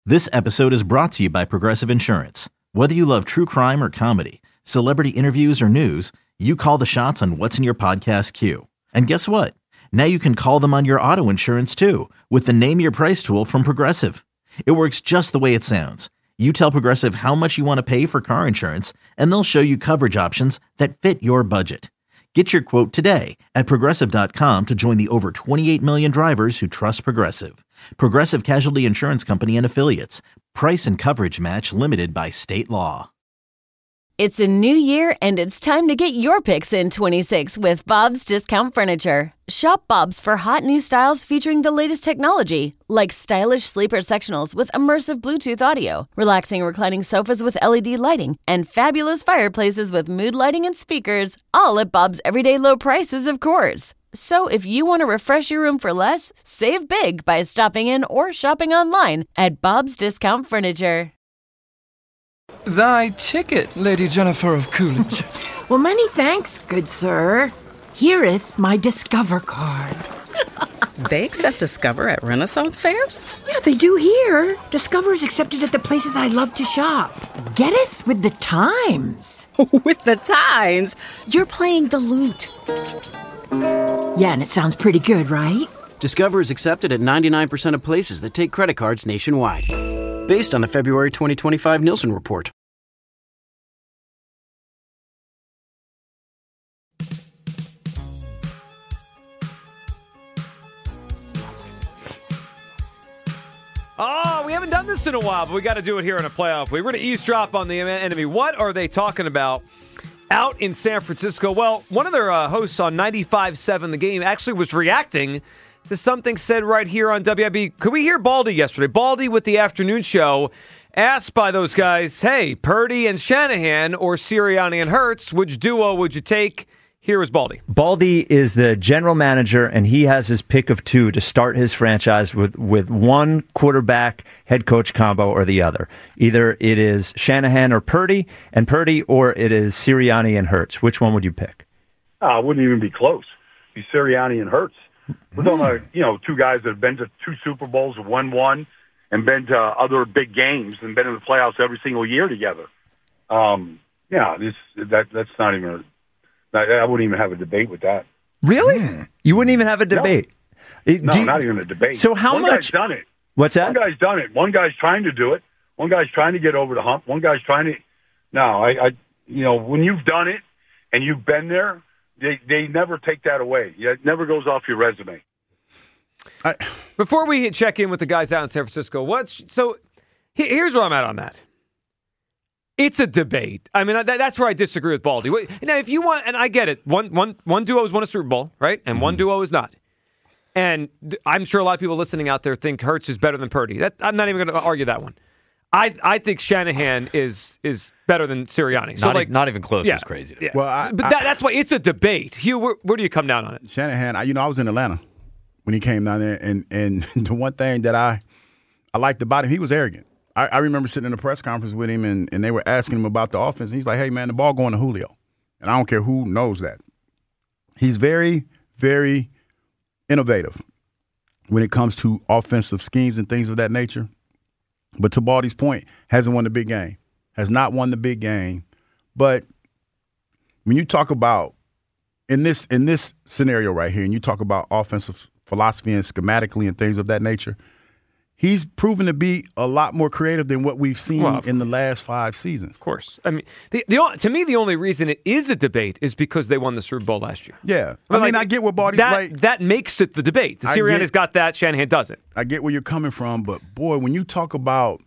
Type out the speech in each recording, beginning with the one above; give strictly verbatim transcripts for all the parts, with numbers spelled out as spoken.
This episode is brought to you by Progressive Insurance. Whether you love true crime or comedy, celebrity interviews or news, you call the shots on what's in your podcast queue. And guess what? Now you can call them on your auto insurance too with the Name Your Price tool from Progressive. It works just the way it sounds. You tell Progressive how much you want to pay for car insurance, and they'll show you coverage options that fit your budget. Get your quote today at Progressive dot com to join the over twenty-eight million drivers who trust Progressive. Progressive Casualty Insurance Company and Affiliates. Price and coverage match limited by state law. It's a new year, and it's time to get your picks in twenty-six with Bob's Discount Furniture. Shop Bob's for hot new styles featuring the latest technology, like stylish sleeper sectionals with immersive Bluetooth audio, relaxing reclining sofas with L E D lighting, and fabulous fireplaces with mood lighting and speakers, all at Bob's everyday low prices, of course. So if you want to refresh your room for less, save big by stopping in or shopping online at Bob's Discount Furniture. Thy ticket, Lady Jennifer of Coolidge. Well, many thanks, good sir. Hereeth my Discover card. They accept Discover at Renaissance fairs? Yeah, they do here. Discover is accepted at the places I love to shop. Getteth with the times. With the times? You're playing the lute. Yeah, and it sounds pretty good, right? Discover is accepted at ninety-nine percent of places that take credit cards nationwide. Based on the February twenty twenty-five Nielsen report. Oh, we haven't done this in a while, but we got to do it here in a playoff week. We're going to eavesdrop on the enemy. What are they talking about out in San Francisco? Well, one of their uh, hosts on ninety-five seven The Game actually was reacting to something said right here on W I B. Could we hear Baldy yesterday? Baldy with the afternoon show asked by those guys, hey, Purdy and Shanahan or Sirianni and Hurts, which duo would you take? Here is Baldy. Baldy is the general manager, and he has his pick of two to start his franchise with, with one quarterback head coach combo or the other. Either it is Shanahan or Purdy, and Purdy, or it is Sirianni and Hurts. Which one would you pick? Uh, it wouldn't even be close. It'd be Sirianni and Hurts. We're talking about, you know, two guys that have been to two Super Bowls, won one, and been to other big games and been in the playoffs every single year together. Um, yeah, this that that's not even. A, I wouldn't even have a debate with that. Really? Mm. You wouldn't even have a debate? No, no you, not even a debate. So how one much? One guy's done it. What's that? One guy's done it. One guy's trying to do it. One guy's trying to get over the hump. One guy's trying to. No, I, I you know, when you've done it and you've been there, they they never take that away. It never goes off your resume. I, Before we check in with the guys out in San Francisco, what's so? Here's where I'm at on that. It's a debate. I mean, that, that's where I disagree with Baldy. Now, if you want, and I get it, one one one duo has won a Super Bowl, right, and mm-hmm. one duo is not. And I'm sure a lot of people listening out there think Hurts is better than Purdy. That, I'm not even going to argue that one. I I think Shanahan is is better than Sirianni. So not, like, e- not even close. Yeah, was crazy. Yeah. Well, I, but that, that's why it's a debate. Hugh, where, where do you come down on it? Shanahan, I, you know, I was in Atlanta when he came down there, and and the one thing that I I liked about him, he was arrogant. I, I remember sitting in a press conference with him, and, and they were asking him about the offense. And he's like, hey, man, the ball going to Julio. And I don't care who knows that. He's very, very innovative when it comes to offensive schemes and things of that nature. But to Baldy's point, hasn't won the big game, has not won the big game. But when you talk about in this in this scenario right here, and you talk about offensive philosophy and schematically and things of that nature, he's proven to be a lot more creative than what we've seen well, in the last five seasons. Of course. I mean, the, the, to me, the only reason it is a debate is because they won the Super Bowl last year. Yeah. I, I mean, like, I get where Baldy's that, like. That makes it the debate. The Sirianni's got that. Shanahan doesn't. I get where you're coming from, but, boy, when you talk about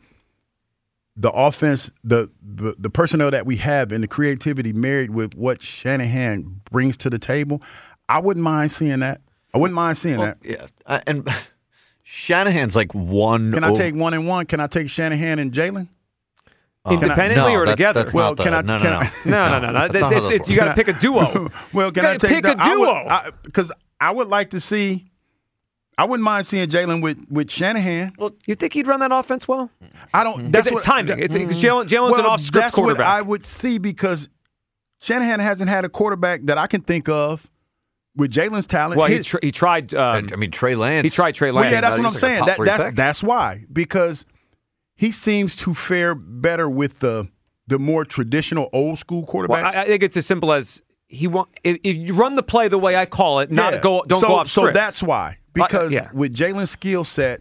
the offense, the, the, the personnel that we have and the creativity married with what Shanahan brings to the table, I wouldn't mind seeing that. I wouldn't mind seeing well, that. Yeah. Uh, and – Shanahan's like one. Can I take one and one? Can I take Shanahan and Jalen? Independently no, or that's, together? That's well, the, can I? No, can no, I, no, no, no, no. It's, it's, it's, you got to pick a duo. well, can you I take pick the, a duo? Because I, I, I would like to see. I wouldn't mind seeing Jalen with, with Shanahan. Well, you think he'd run that offense well? I don't. That's it's what, timing. It's mm, Jalen, Jalen's well, an off-script that's quarterback. What I would see because Shanahan hasn't had a quarterback that I can think of with Jalen's talent. Well, his, he, tr- he tried. Um, I mean, Trey Lance. He tried Trey Lance. Well, yeah, that's what I'm like saying. That, that's, that's why because he seems to fare better with the the more traditional old school quarterbacks. Well, I, I think it's as simple as he want. If, if you run the play the way I call it, not yeah. go don't so, go off So script. that's why. Because uh, yeah. with Jalen's skill set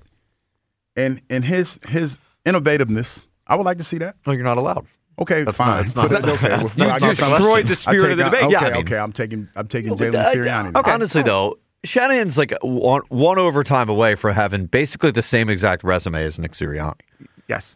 and and his his innovativeness, I would like to see that. No, you're not allowed. Okay, that's fine. Not, it's not, That's okay. That's Well, not, you destroyed the spirit take, of the debate. Okay, yeah, I mean, okay. I'm taking I'm taking Jalen Jalen Sirianni. Okay. Honestly, though, Shanahan's like one, one overtime away from having basically the same exact resume as Nick Sirianni. Yes.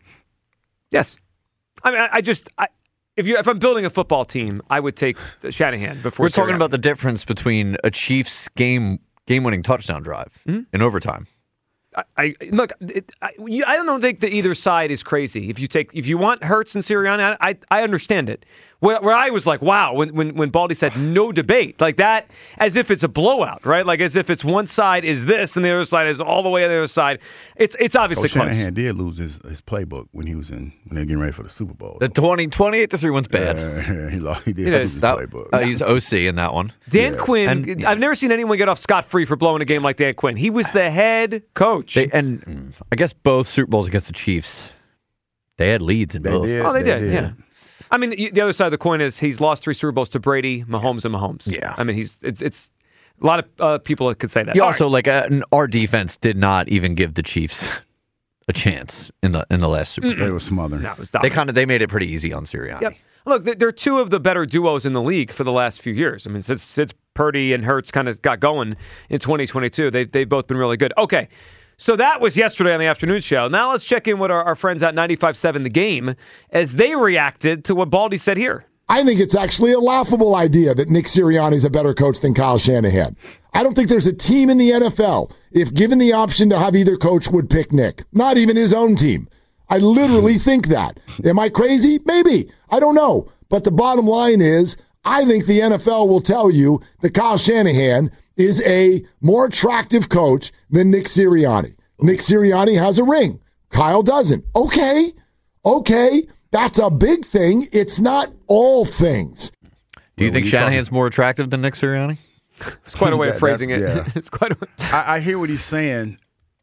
Yes. I mean, I, I just I, if you if I'm building a football team, I would take Shanahan before. We're talking Sirianni. about the difference between a Chiefs game game winning touchdown drive mm-hmm. in overtime. I, I look. It, I, you, I don't think that either side is crazy. If you take, if you want Hurts and Sirianni, I, I, I understand it. Where, where I was like, wow, when, when when Baldy said no debate, like that, as if it's a blowout, right? Like as if it's one side is this and the other side is all the way on the other side. It's it's obviously Coach close. Shanahan did lose his, his playbook when he was in when they were getting ready for the Super Bowl. The twenty, twenty-eight to three one's bad. Uh, he, lost, he did It lose is. his That, playbook. uh, he's O C in that one. Dan Yeah. Quinn, And, yeah. I've never seen anyone get off scot-free for blowing a game like Dan Quinn. He was the head coach. They, and I guess both Super Bowls against the Chiefs, they had leads in They both. did. oh, they, They did, did. yeah. I mean, the, the other side of the coin is he's lost three Super Bowls to Brady, Mahomes, and Mahomes. Yeah. I mean, he's it's it's a lot of uh, people could say that. He All also, right. like, uh, our defense did not even give the Chiefs a chance in the in the last Super Bowl. They were smothering. No, it was They dominant. kind of they made it pretty easy on Sirianni. Yep. Look, they're- they're two of the better duos in the league for the last few years. I mean, since, since Purdy and Hurts kind of got going in twenty twenty-two, they've, they've both been really good. Okay, so that was yesterday on the afternoon show. Now let's check in with our, our friends at ninety-five point seven The Game as they reacted to what Baldy said here. I think it's actually a laughable idea that Nick Sirianni is a better coach than Kyle Shanahan. I don't think there's a team in the N F L, if given the option to have either coach, would pick Nick. Not even his own team. I literally think that. Am I crazy? Maybe. I don't know. But the bottom line is, I think the N F L will tell you that Kyle Shanahan is a more attractive coach than Nick Sirianni. Nick Sirianni has a ring. Kyle doesn't. Okay. Okay. That's a big thing. It's not all things. Do you think Shanahan's more attractive than Nick Sirianni? It's quite a way of That- phrasing it. that's- yeah. It's quite a way. I, I hear what he's saying,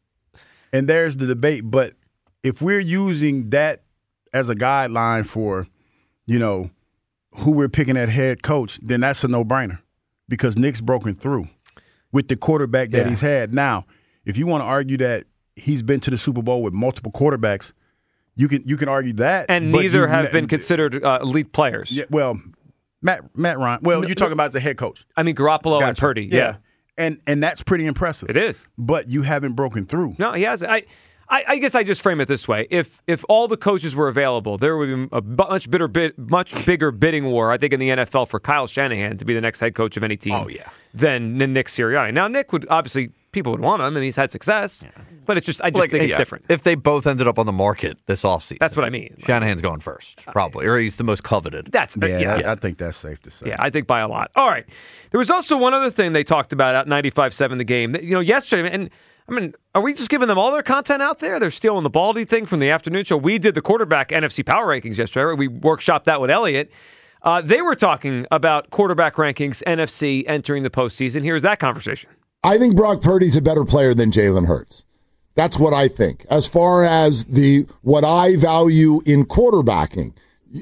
and there's the debate. But if we're using that as a guideline for, you know, who we're picking at head coach, then that's a no-brainer because Nick's broken through with the quarterback that Yeah. he's had. Now, if you want to argue that he's been to the Super Bowl with multiple quarterbacks, you can you can argue that. And but neither you've have ne- been considered uh, elite players. Yeah, well, Matt Matt Ryan. Well, No, you're talking no. about as a head coach. I mean, Garoppolo and Gotcha. Purdy. Yeah. And and that's pretty impressive. It is. But you haven't broken through. No, he hasn't. I, I, I guess I just frame it this way: if if all the coaches were available, there would be a much bigger bit, much bigger bidding war, I think, in the N F L for Kyle Shanahan to be the next head coach of any team. Oh, yeah. Than, than Nick Sirianni. Now, Nick would obviously people would want him, and he's had success. But it's just I just Like, think it's yeah, different. If they both ended up on the market this offseason. That's what I mean. Shanahan's going first, probably. Or he's the most coveted. That's Yeah, yeah. that- I think that's safe to say. Yeah, I think by a lot. All right. There was also one other thing they talked about at ninety-five point seven The Game. You know, yesterday, and I mean, are we just giving them all their content out there? They're stealing the Baldy thing from the afternoon show. We did the quarterback N F C Power Rankings yesterday. We workshopped that with Elliot. Uh, they were talking about quarterback rankings, N F C entering the postseason. Here's that conversation. I think Brock Purdy's a better player than Jalen Hurts. That's what I think. As far as the what I value in quarterbacking,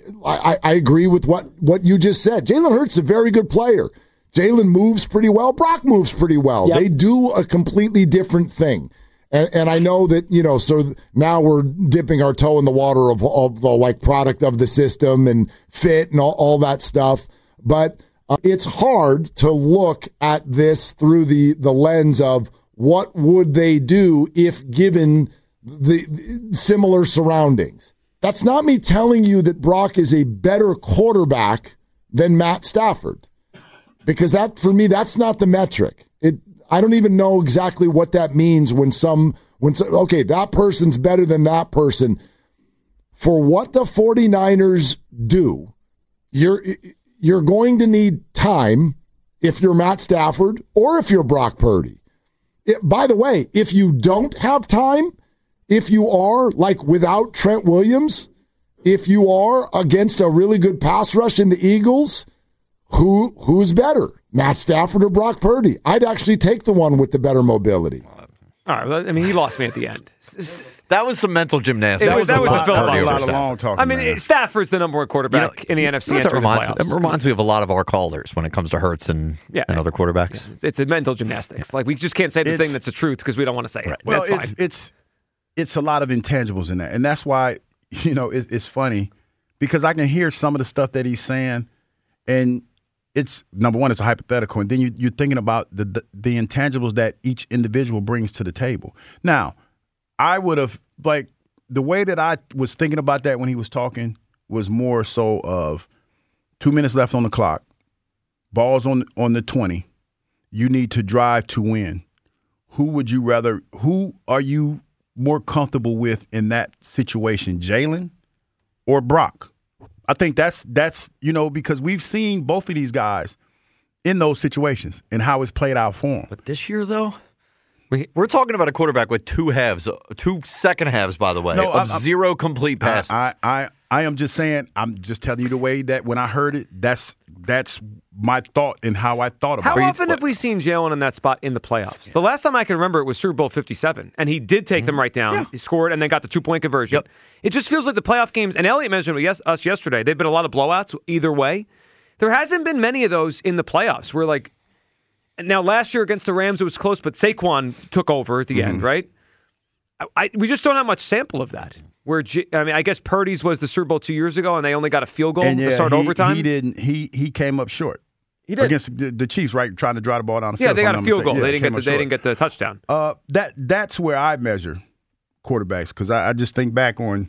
I, I agree with what, what you just said. Jalen Hurts is a very good player. Jalen moves pretty well. Brock moves pretty well. Yep. They do a completely different thing. And, and I know that, you know, so now we're dipping our toe in the water of, of the like product of the system and fit and all, all that stuff. But uh, it's hard to look at this through the, the lens of what would they do if given the, the similar surroundings. That's not me telling you that Brock is a better quarterback than Matt Stafford, because that, for me, that's not the metric. It, I don't even know exactly what that means when some, when so, okay, that person's better than that person. For what the 49ers do, you're, you're going to need time if you're Matt Stafford or if you're Brock Purdy. It, by the way, if you don't have time, if you are like without Trent Williams, if you are against a really good pass rush in the Eagles, who who's better, Matt Stafford or Brock Purdy? I'd actually take the one with the better mobility. All right. Well, I mean, he lost me at the end. That was some mental gymnastics. That was, that was a filibuster. A lot of long talking. I mean, man. Stafford's the number one quarterback you know, in the N F C. You know, that, entering the reminds, playoffs. that reminds me of a lot of our callers when it comes to Hurts and, yeah. and other quarterbacks. Yeah. It's, it's a mental gymnastics. Yeah. Like, we just can't say the it's, thing that's the truth because we don't want to say right. it. Well, that's it's, fine. it's it's a lot of intangibles in that, and that's why you know it, it's funny because I can hear some of the stuff that he's saying, and it's number one, it's a hypothetical, and then you, you're thinking about the, the the intangibles that each individual brings to the table. Now, I would have like the way that I was thinking about that when he was talking was more so of two minutes left on the clock, balls on on the twenty, you need to drive to win. Who would you rather? Who are you more comfortable with in that situation, Jalen or Brock? I think that's that's you know because we've seen both of these guys in those situations and how it's played out for them. But this year, though, we're talking about a quarterback with two halves, two second halves, by the way, no, of I'm, zero complete passes. I, I, I, I am just saying, I'm just telling you the way that when I heard it, that's that's my thought and how I thought about How it. How often have we seen Jalen in that spot in the playoffs? Yeah. The last time I can remember it was Super Bowl fifty-seven, and he did take mm-hmm. them right down. Yeah. He scored and then got the two-point conversion. Yep. It just feels like the playoff games, and Elliot mentioned with yes, us yesterday, they've been a lot of blowouts either way. There hasn't been many of those in the playoffs where, like, now last year against the Rams it was close, but Saquon took over at the mm-hmm. end, right? I, I, we just don't have much sample of that. Where G, I mean, I guess Purdy's was the Super Bowl two years ago, and they only got a field goal and yeah, to start he, overtime. He didn't. He he came up short. He did against the, the Chiefs, right? Trying to drive the ball down the field. Yeah, they got a field goal. Yeah, they didn't get the, short. they didn't get the touchdown. Uh, that that's where I measure quarterbacks because I, I just think back on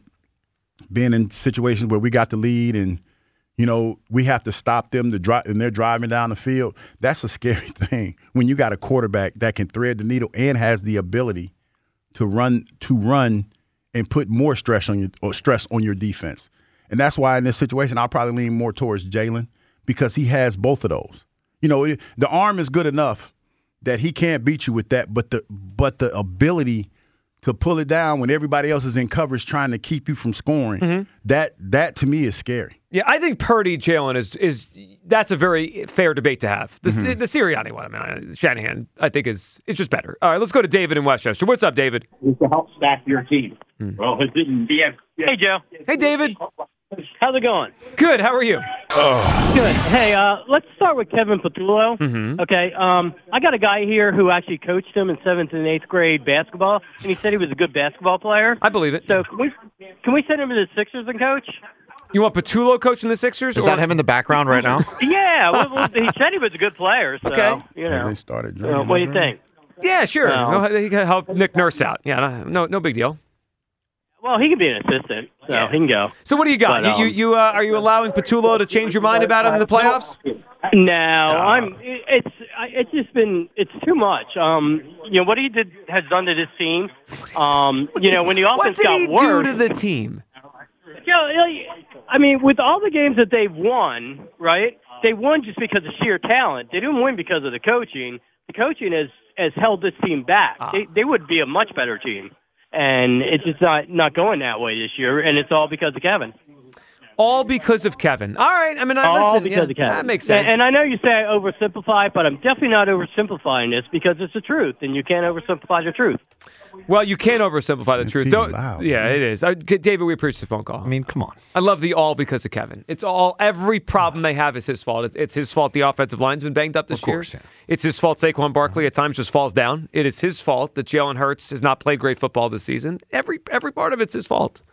being in situations where we got the lead and you know we have to stop them to drive and they're driving down the field. That's a scary thing when you got a quarterback that can thread the needle and has the ability to run to run. and put more stress on your or stress on your defense. And that's why in this situation, I'll probably lean more towards Jalen because he has both of those. You know, the arm is good enough that he can't beat you with that, but the but the ability to pull it down when everybody else is in coverage trying to keep you from scoring, mm-hmm. that that to me is scary. Yeah, I think Purdy, Jalen is is that's a very fair debate to have. The mm-hmm. the Sirianni one, I mean, Shanahan, I think is it's just better. All right, let's go to David in Westchester. What's up, David? It's to help stack your team. Mm. Well, it didn't. Yeah. Hey, Joe. Hey, David. How's it going? Good. How are you? Oh. Good. Hey, uh, let's start with Kevin Patullo. Mm-hmm. Okay. Um, I got a guy here who actually coached him in seventh and eighth grade basketball, and he said he was a good basketball player. I believe it. So can we can we send him to the Sixers and coach? You want Patullo coaching the Sixers? Is or? that him in the background right now? Yeah. Well, well, he said he was a good player. So, okay. You know. They started uh, what do you think? Yeah, sure. No. He can help Nick Nurse out. Yeah, no, no big deal. Well, he can be an assistant, so yeah. he can go. So what do you got? But, um, you you uh, are you allowing Patullo to change your mind about him in the playoffs? No, I'm. It's it's just been it's too much. Um, you know what he did has done to this team. Um, you know when the offense got worse. What did he do to the team? You know, I mean, with all the games that they've won, right? They won just because of sheer talent. They didn't win because of the coaching. The coaching has has held this team back. Ah. They they would be a much better team. And it's just not, not going that way this year, and it's all because of Kevin. All because of Kevin. All right. I mean, I all listen. because yeah, of Kevin. That makes sense. And, and I know you say I oversimplify, but I'm definitely not oversimplifying this because it's the truth, and you can't oversimplify the truth. Well, you can't oversimplify the it's truth. Don't, loud, yeah, man. it is. Uh, David, we appreciate the phone call. I mean, come on. I love the all because of Kevin. It's all, every problem they have is his fault. It's, it's his fault the offensive line's been banged up this of course, year. Yeah. It's his fault Saquon Barkley at times just falls down. It is his fault that Jalen Hurts has not played great football this season. Every every part of it's his fault.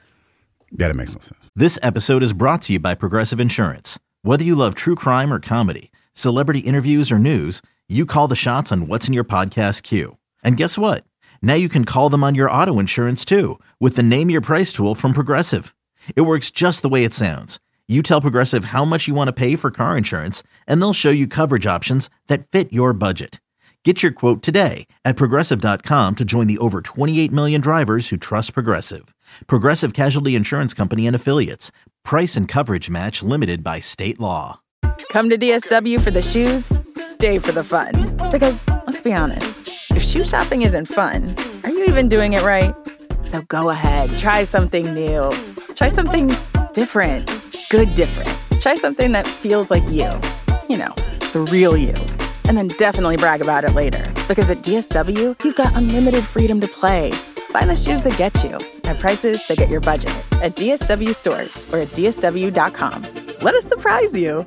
Yeah, that makes no sense. This episode is brought to you by Progressive Insurance. Whether you love true crime or comedy, celebrity interviews or news, you call the shots on what's in your podcast queue. And guess what? Now you can call them on your auto insurance too with the Name Your Price tool from Progressive. It works just the way it sounds. You tell Progressive how much you want to pay for car insurance, and they'll show you coverage options that fit your budget. Get your quote today at Progressive dot com to join the over twenty-eight million drivers who trust Progressive. Progressive Casualty Insurance Company and Affiliates. Price and coverage match limited by state law. Come to D S W for the shoes, stay for the fun. Because, let's be honest, if shoe shopping isn't fun, are you even doing it right? So go ahead, try something new. Try something different. Good different. Try something that feels like you. You know, the real you. and then definitely brag about it later. Because at D S W, you've got unlimited freedom to play. Find the shoes that get you at prices that get your budget at D S W stores or at D S W dot com. Let us surprise you.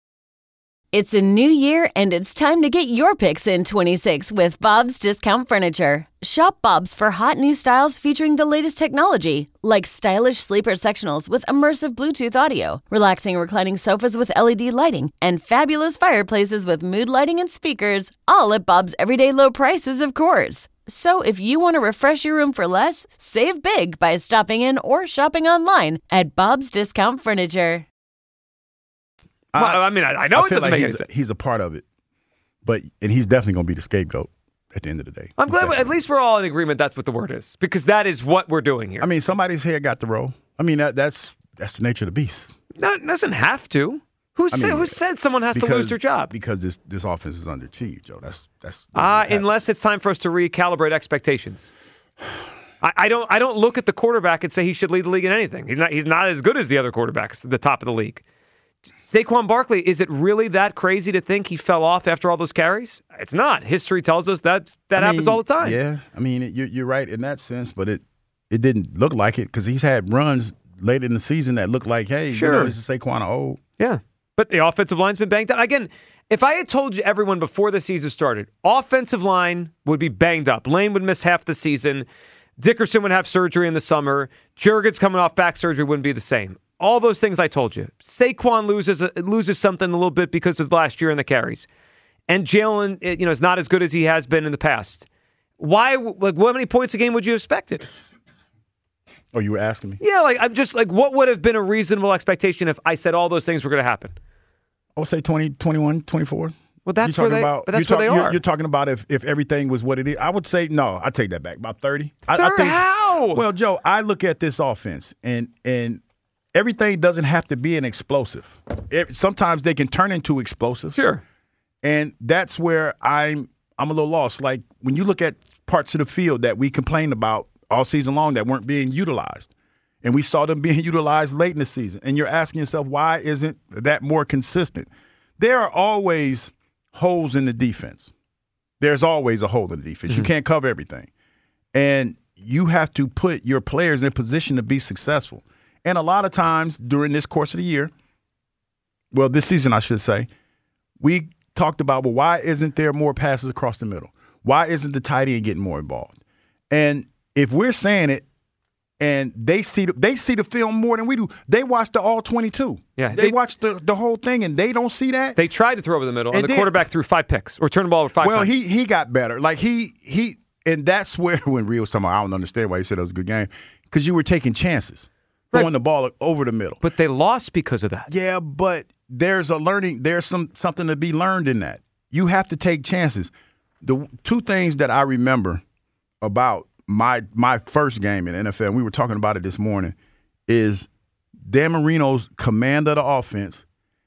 It's a new year, and it's time to get your picks in twenty-six with Bob's Discount Furniture. Shop Bob's for hot new styles featuring the latest technology, like stylish sleeper sectionals with immersive Bluetooth audio, relaxing reclining sofas with L E D lighting, and fabulous fireplaces with mood lighting and speakers, all at Bob's everyday low prices, of course. So if you want to refresh your room for less, save big by stopping in or shopping online at Bob's Discount Furniture. Well, I mean, I, I know I it feel doesn't like make he's, any sense. He's a part of it, but and he's definitely going to be the scapegoat at the end of the day. I'm glad we, at least we're all in agreement that's what the word is, because that is what we're doing here. I mean, somebody's head got the role. I mean, that, that's that's the nature of the beast. No, it doesn't have to. Who I said mean, who said someone has because, to lose their job? Because this this offense is underachieved, Joe. That's that's. Uh, unless it's time for us to recalibrate expectations. I, I don't I don't look at the quarterback and say he should lead the league in anything. He's not he's not as good as the other quarterbacks at the top of the league. Saquon Barkley, is it really that crazy to think he fell off after all those carries? It's not. History tells us that that I happens mean, all the time. Yeah, I mean, it, you're, you're right in that sense, but it it didn't look like it because he's had runs late in the season that looked like, hey, Sure. you know, this is Saquon of old. Yeah, but the offensive line's been banged up. Again, if I had told you everyone before the season started, offensive line would be banged up. Lane would miss half the season. Dickerson would have surgery in the summer. Jurgens coming off back surgery wouldn't be the same. All those things I told you. Saquon loses loses something a little bit because of last year in the carries. And Jalen, you know, is not as good as he has been in the past. Why, like, how many points a game would you have expected? Oh, you were asking me? Yeah, like, I'm just like, what would have been a reasonable expectation if I said all those things were going to happen? I would say twenty, twenty-one, twenty-four. Well, that's You're where talking they, about, but that's you're where talk- they you're, are. You're talking about if, if everything was what it is. I would say, no, I take that back. About thirty. I, I Third- think, how? Well, Joe, I look at this offense, and and everything doesn't have to be an explosive. It, sometimes they can turn into explosives. Sure. And that's where I'm I'm a little lost. Like, when you look at parts of the field that we complained about all season long that weren't being utilized, and we saw them being utilized late in the season, and you're asking yourself, why isn't that more consistent? There are always holes in the defense. There's always a hole in the defense. Mm-hmm. You can't cover everything. And you have to put your players in position to be successful. And a lot of times during this course of the year, well, this season, I should say, we talked about, well, why isn't there more passes across the middle? Why isn't the tight end getting more involved? And if we're saying it, and they see the, they see the film more than we do. They watch the all twenty-two. Yeah, they, they watch the, the whole thing, and they don't see that. They tried to throw over the middle, and, And the then- quarterback threw five picks or turned the ball over five well, times. he he got better. Like he he, and that's where when Rio was talking about, I don't understand why he said it was a good game, because you were taking chances, throwing the ball over the middle. But they lost because of that. Yeah, but there's a learning. There's some something to be learned in that. You have to take chances. The two things that I remember about my my first game in the N F L, and we were talking about it this morning, is Dan Marino's command of the offense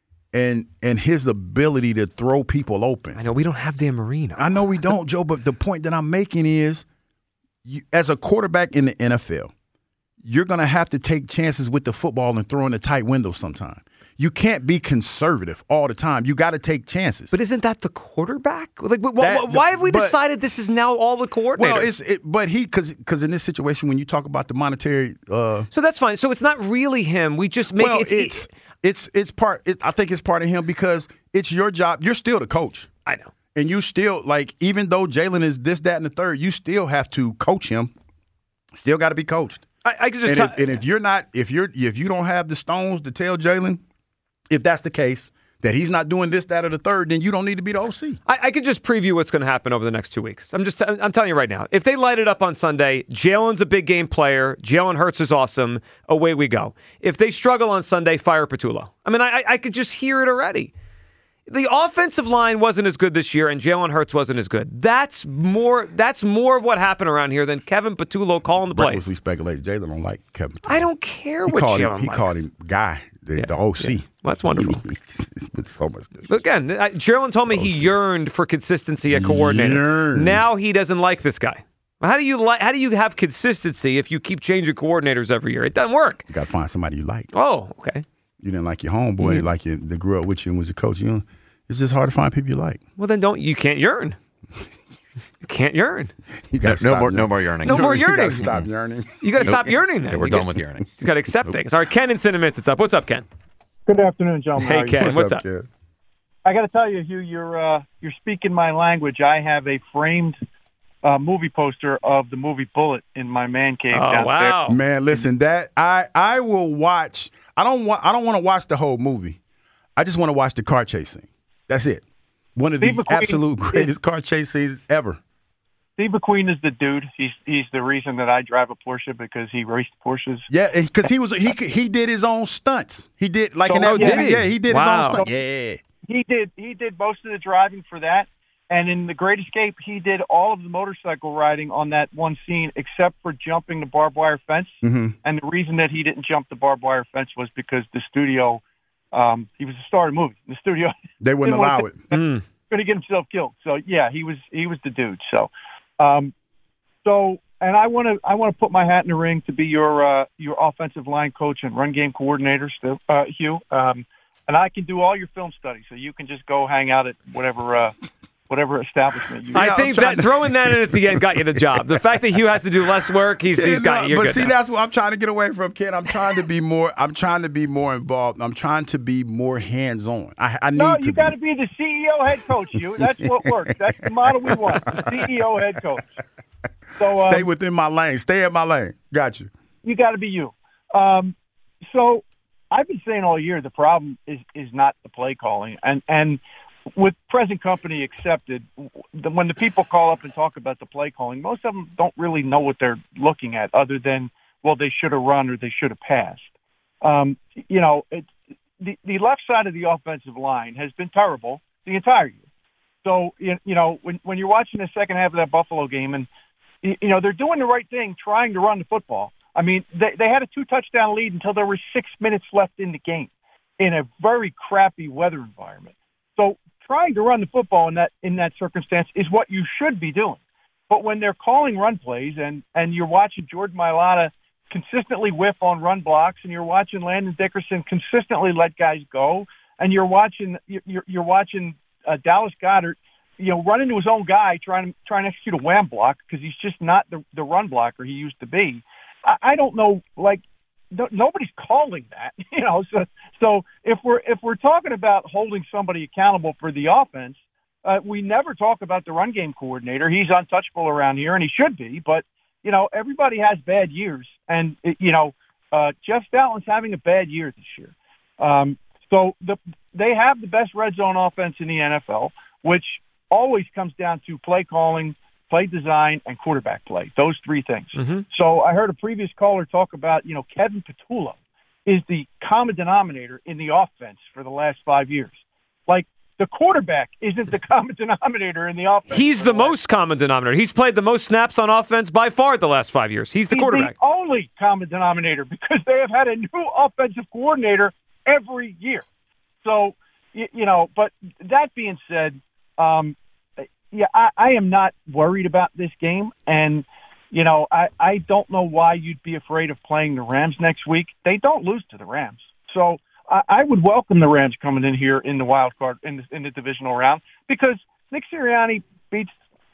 and and his ability to throw people open. I know we don't have Dan Marino. I know we don't, Joe, but the point that I'm making is, you, as a quarterback in the N F L, you're going to have to take chances with the football and throw in the tight window sometime. You can't be conservative all the time. You got to take chances. But isn't that the quarterback? Like, wh- That- wh- why have we but- decided this is now all the coordinator? Well, it's it, but he because because in this situation, when you talk about the monetary, uh, so that's fine. So it's not really him. We just make well, it. it's it's it's part. It, I think it's part of him because it's your job. You're still the coach. I know, and you still like even though Jalen is this, that, and the third, you still have to coach him. Still got to be coached. I, I could just. And, t- if, and if you're not, if you're if you don't have the stones to tell Jalen, if that's the case, that he's not doing this, that, or the third, then you don't need to be the O C. I, I could just preview what's going to happen over the next two weeks. I'm just, I'm telling you right now. If they light it up on Sunday, Jalen's a big game player. Jalen Hurts is awesome. Away we go. If they struggle on Sunday, fire Patullo. I mean, I, I could just hear it already. The offensive line wasn't as good this year, and Jalen Hurts wasn't as good. That's more. That's more of what happened around here than Kevin Patullo calling the plays. Recklessly speculated. Jalen don't like Kevin Patullo. I don't care He what called him. Jalen He likes. called him guy, the, Yeah, the O C. yeah. Well, that's wonderful. With so much. But again, I- Jalen told me he yearned for consistency at coordinator. Yearned. Now he doesn't like this guy. How do you like? How do you have consistency if you keep changing coordinators every year? It doesn't work. You got to find somebody you like. Oh, okay. You didn't like your homeboy, Mhm. like you, that grew up with you and was a coach. You don't, It's just hard to find people you like. Well, then don't you can't yearn. You can't yearn. You No, gotta no stop more, yearning. no more yearning. No more You gotta yearning. stop yearning. You got to Nope. stop yearning then. Yeah, we're You done got- with yearning. You got to accept things. All right, Ken in Cinnamon, it's up. What's up, Ken? Good afternoon, gentlemen. How Hey, are you? Ken. What's up? kid? I got to tell you, Hugh, you're uh, you're speaking my language. I have a framed uh, movie poster of the movie Bullet in my man cave Oh, downstairs. wow. Man, listen, that I I will watch. I don't want. I don't want to watch the whole movie. I just want to watch the car chase scene. That's it. One of the Steve McQueen absolute is- greatest car chase scenes ever. Steve McQueen is the dude. He's he's the reason that I drive a Porsche because he raced Porsches. Yeah, because he was he could- he did his own stunts. He did like So- in that Oh, did movie. he? Yeah, he did Wow. his own stunts. Yeah. He did he did most of the driving for that. And in The Great Escape, he did all of the motorcycle riding on that one scene except for jumping the barbed wire fence. Mm-hmm. And the reason that he didn't jump the barbed wire fence was because the studio, um, he was a star of the movie. The studio They wouldn't didn't allow want it. to- Mm. going to get himself killed. So yeah, he was he was the dude. So, um, so and I want to I want to put my hat in the ring to be your uh, your offensive line coach and run game coordinator, still, uh, Hugh. Um, and I can do all your film studies, so you can just go hang out at whatever uh, whatever establishment. You I think that throwing that in at the end got you the job. The fact that Hugh has to do less work, he's, he's got you. You're but good see, now. that's what I'm trying to get away from, kid. I'm trying to be more. I'm trying to be more involved. I'm trying to be more hands on. I, I need No, to you be. got to be the C E O head coach, Hugh. That's what works. That's the model we want. The C E O head coach. So um, Stay within my lane. Stay in my lane. Got you. you got to be you. Um, so I've been saying all year the problem is is not the play calling, and and with present company accepted, the, when the people call up and talk about the play calling, most of them don't really know what they're looking at, other than well, they should have run or they should have passed. Um, you know, it, the the left side of the offensive line has been terrible the entire year. So you, you know when when you're watching the second half of that Buffalo game and you know, they're doing the right thing, trying to run the football. I mean, they, they had a two-touchdown lead until there were six minutes left in the game in a very crappy weather environment. So trying to run the football in that in that circumstance is what you should be doing. But when they're calling run plays and, and you're watching Jordan Mailata consistently whiff on run blocks and you're watching Landon Dickerson consistently let guys go and you're watching you're, you're watching uh, Dallas Goedert you know, run into his own guy trying to trying to execute a wham block because he's just not the the run blocker he used to be. I, I don't know, like no, nobody's calling that, you know. So so if we're if we're talking about holding somebody accountable for the offense, uh, we never talk about the run game coordinator. He's untouchable around here, and he should be. But you know, everybody has bad years, and it, you know, uh, Jeff Stoutland's having a bad year this year. Um, so the they have the best red zone offense in the N F L, which always comes down to play calling, play design, and quarterback play. Those three things. Mm-hmm. So I heard a previous caller talk about, you know, Kevin Patullo is the common denominator in the offense for the last five years. Like, the quarterback isn't the common denominator in the offense. He's the most common denominator. He's played the most snaps on offense by far the last five years. He's the He's quarterback. the only common denominator because they have had a new offensive coordinator every year. So, you, you know, but that being said, Um, yeah, I, I am not worried about this game. And, you know, I, I don't know why you'd be afraid of playing the Rams next week. They don't lose to the Rams. So I, I would welcome the Rams coming in here in the wild card, in the, in the divisional round, because Nick Sirianni beats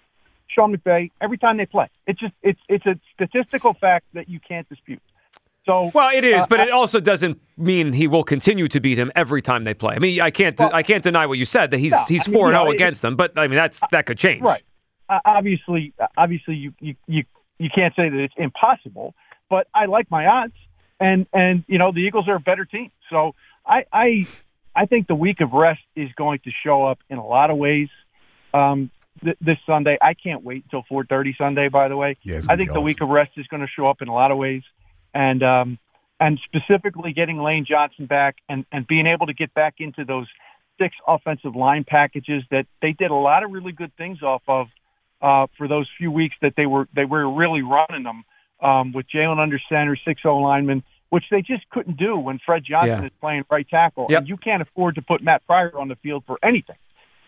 Sean McVay every time they play. It's just, it's, it's a statistical fact that you can't dispute. So, well, it is, uh, but I, it also doesn't mean he will continue to beat him every time they play. I mean, I can't, well, I can't deny what you said that he's no, he's I mean, four and you know, zero against them. But I mean, that's that could change, right? Uh, obviously, obviously, you, you you you can't say that it's impossible. But I like my odds, and and you know the Eagles are a better team. So I I I think the week of rest is going to show up in a lot of ways. Um, th- this Sunday, I can't wait until four thirty Sunday. By the way, yeah, I think the awesome. week of rest is going to show up in a lot of ways, and. Um, And specifically getting Lane Johnson back and, and being able to get back into those six offensive line packages that they did a lot of really good things off of uh, for those few weeks that they were they were really running them um, with Jalen under center, six O linemen, which they just couldn't do when Fred Johnson Yeah. is playing right tackle. Yep. And you can't afford to put Matt Pryor on the field for anything.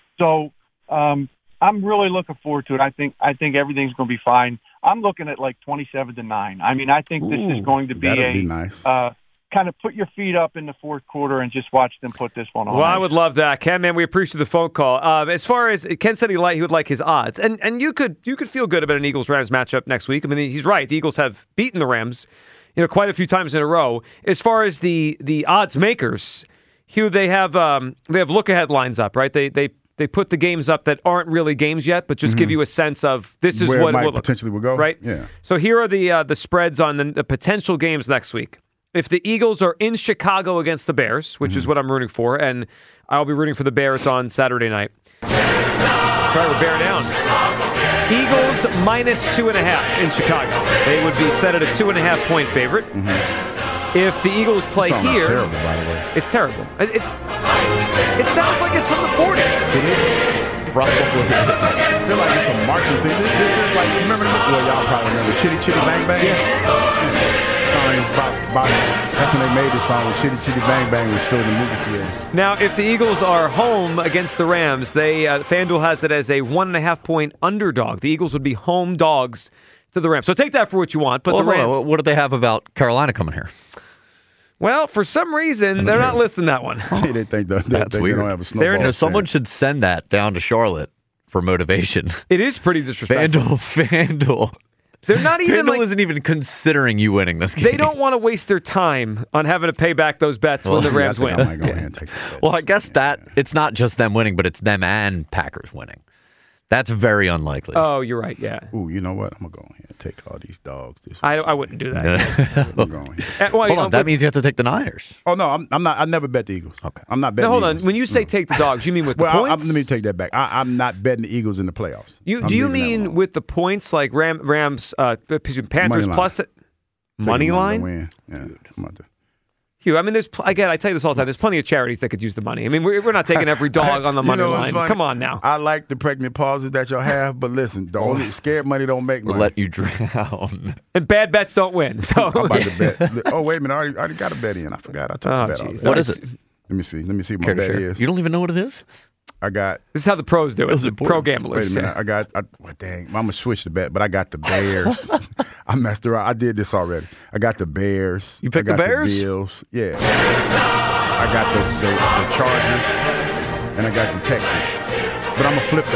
So um, I'm really looking forward to it. I think I think everything's going to be fine. I'm looking at like twenty-seven to nine. I mean, I think this Ooh, is going to be that'd a be nice. uh, kind of put your feet up in the fourth quarter and just watch them put this one on. Well, I would love that, Ken. Man, we appreciate the phone call. Um, as far as Ken said, he like he would like his odds, and and you could you could feel good about an Eagles Rams matchup next week. I mean, he's right. The Eagles have beaten the Rams, you know, quite a few times in a row. As far as the the odds makers, Hugh, they have um, they have look ahead lines up, right? They they. They put the games up that aren't really games yet, but just Mm-hmm. give you a sense of this is Where what it might it will potentially will go. Right? Yeah. So here are the uh, the spreads on the, the potential games next week. If the Eagles are in Chicago against the Bears, which Mm-hmm. is what I'm rooting for, and I'll be rooting for the Bears on Saturday night. Try to bear down. Eagles minus two and a half in Chicago. They would be set at a two and a half point favorite. Mm-hmm. If the Eagles play This song is here, terrible, by the way. it's terrible. It, it, it sounds like it's from the forties. It is. Probably. I feel like it's a marching thing. This, this is like, remember the movie? Well, y'all probably remember Chitty Chitty Bang Bang? Yeah. Song is about, about, that's when they made this song. When Chitty Chitty Bang Bang was still in the movie theaters. Now, if the Eagles are home against the Rams, they uh, FanDuel has it as a one and a half point underdog. The Eagles would be home dogs to the Rams. So take that for what you want. But well, the Rams, hold on. What do they have about Carolina coming here? well, for some reason, they're not listing that one. They think that, That's they, weird. they don't have a snowball. You know, someone stand. should send that down to Charlotte for motivation. It is pretty disrespectful. FanDuel, FanDuel. They're not even FanDuel like, isn't even considering you winning this game. they don't want to waste their time on having to pay back those bets Well, when the yeah, I Rams think win. I might go ahead and take that. Well, I guess that it's not just them winning, but it's them and Packers winning. That's very unlikely. Oh, you're right. Yeah. Ooh, you know what? I'm going to go ahead and take all these dogs this I, I wouldn't do that. I'm going ahead. Uh, well, Hold uh, on, that but- means you have to take the Niners. Oh, no, I'm, I'm not. I never bet the Eagles. Okay. I'm not betting Now, hold the on. Eagles. When you say take the dogs, you mean with the Well, I, I, points? let me take that back. I, I'm not betting the Eagles in the playoffs. You, I'm do you leaving that mean alone. with the points like Ram, Rams, uh, excuse me, Panthers Money line. plus it? Take Money them to line? win. Yeah, I'm about to. Hugh, I mean, there's pl- again, I tell you this all the time. There's plenty of charities that could use the money. I mean, we're, we're not taking every dog on the You money know what's line. funny? Come on now. I like the pregnant pauses that y'all have, but listen, the only scared money don't make We'll money. let you drown. And bad bets don't win. So I'm about to bet. Oh, wait a minute. I already, I already got a bet in. I forgot. I took Oh, the bet jeez. off. What is it? Let me see. Let me see what my Care to bet share? is. You don't even know what it is? I got. This is how the pros do it. Those The are pro important. gamblers. Wait a minute. yeah. I got. I, well, dang. I'm gonna switch the bet, but I got the Bears. I messed around. I did this already. I got the Bears. You picked I got the Bears? The Bills. Yeah. I got the, the the Chargers, and I got the Texans. But I'm gonna flip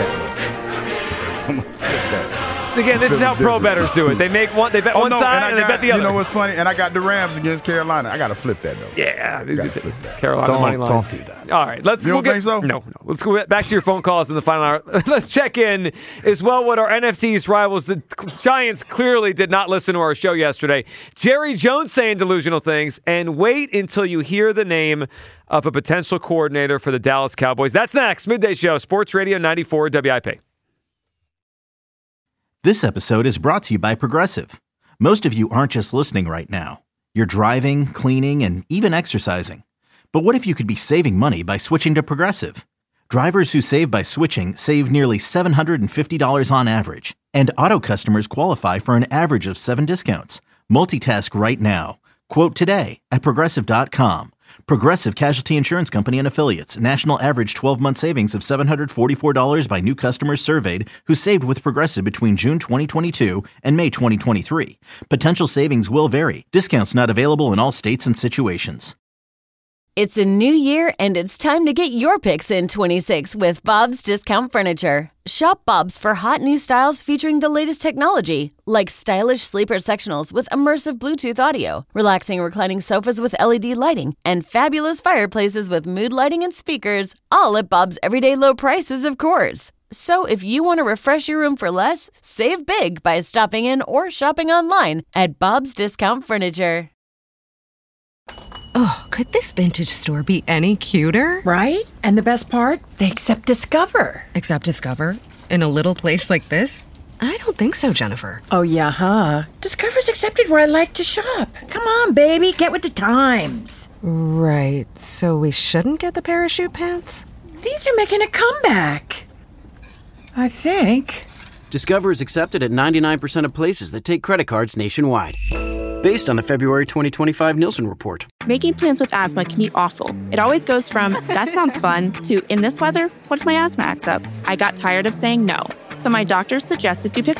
that. I'm gonna flip that. Again, this is how pro bettors do it. They make one. They bet Oh, one no, side I and, they got- bet the other. You know what's funny? And I got the Rams against Carolina. I got to flip that though. Yeah, Gotta flip that. Carolina Don't- money line. don't do that. All right, let's. You we'll don't get, think so? No, no. Let's go back to your phone calls in the final hour. Let's check in as well. What our N F C East rivals, the Giants, clearly did not listen to our show yesterday. Jerry Jones saying delusional things, and wait until you hear the name of a potential coordinator for the Dallas Cowboys. That's next midday show, Sports Radio ninety-four W I P. This episode is brought to you by Progressive. Most of you aren't just listening right now. You're driving, cleaning, and even exercising. But what if you could be saving money by switching to Progressive? Drivers who save by switching save nearly seven hundred fifty dollars on average. And auto customers qualify for an average of seven discounts. Multitask right now. Quote today at Progressive dot com. Progressive Casualty Insurance Company and Affiliates. National average twelve-month savings of seven hundred forty-four dollars by new customers surveyed who saved with Progressive between June twenty twenty-two and May twenty twenty-three. Potential savings will vary. Discounts not available in all states and situations. It's a new year, and it's time to get your picks in twenty-six with Bob's Discount Furniture. Shop Bob's for hot new styles featuring the latest technology, like stylish sleeper sectionals with immersive Bluetooth audio, relaxing reclining sofas with L E D lighting, and fabulous fireplaces with mood lighting and speakers, all at Bob's everyday low prices, of course. So if you want to refresh your room for less, save big by stopping in or shopping online at Bob's Discount Furniture. Oh, could this vintage store be any cuter? Right? And the best part? They accept Discover. Accept Discover? In a little place like this? I don't think so, Jennifer. Oh, yeah, huh? Discover's accepted where I like to shop. Come on, baby, get with the times. Right, so we shouldn't get the parachute pants? These are making a comeback. I think. Discover is accepted at ninety-nine percent of places that take credit cards nationwide. Based on the February twenty twenty-five Nielsen report. Making plans with asthma can be awful. It always goes from, that sounds fun, to, in this weather, what if my asthma acts up? I got tired of saying no, so my doctor suggested Dupixent.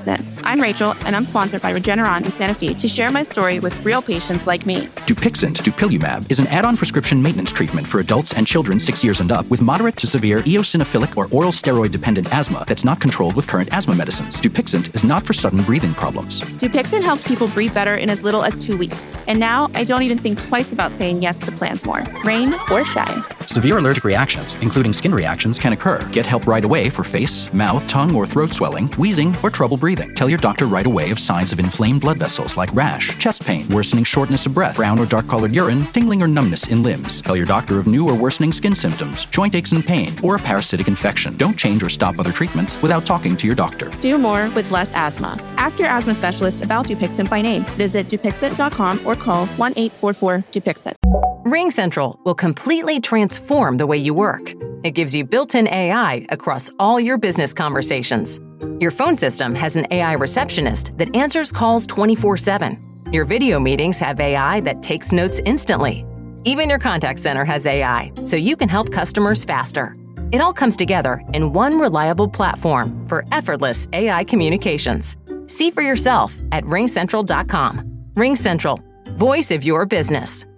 I'm Rachel, and I'm sponsored by Regeneron and Sanofi to share my story with real patients like me. Dupixent, dupilumab, is an add-on prescription maintenance treatment for adults and children six years and up with moderate to severe eosinophilic or oral steroid-dependent asthma that's not controlled with current asthma medicines. Dupixent is not for sudden breathing problems. Dupixent helps people breathe better in as little as two weeks. And now I don't even think twice about saying yes to plans more, rain or shine. Severe allergic reactions, including skin reactions, can occur. Get help right away for face, mouth, tongue, or throat swelling, wheezing, or trouble breathing. Tell your doctor right away of signs of inflamed blood vessels like rash, chest pain, worsening shortness of breath, brown or dark-colored urine, tingling or numbness in limbs. Tell your doctor of new or worsening skin symptoms, joint aches and pain, or a parasitic infection. Don't change or stop other treatments without talking to your doctor. Do more with less asthma. Ask your asthma specialist about Dupixent by name. Visit Dupixent dot com or call one eight four four Dupixent. RingCentral will completely transform the way you work. It gives you built-in A I across all your business conversations. Your phone system has an A I receptionist that answers calls twenty-four seven. Your video meetings have A I that takes notes instantly. Even your contact center has A I, so you can help customers faster. It all comes together in one reliable platform for effortless A I communications. See for yourself at ring central dot com. RingCentral, voice of your business.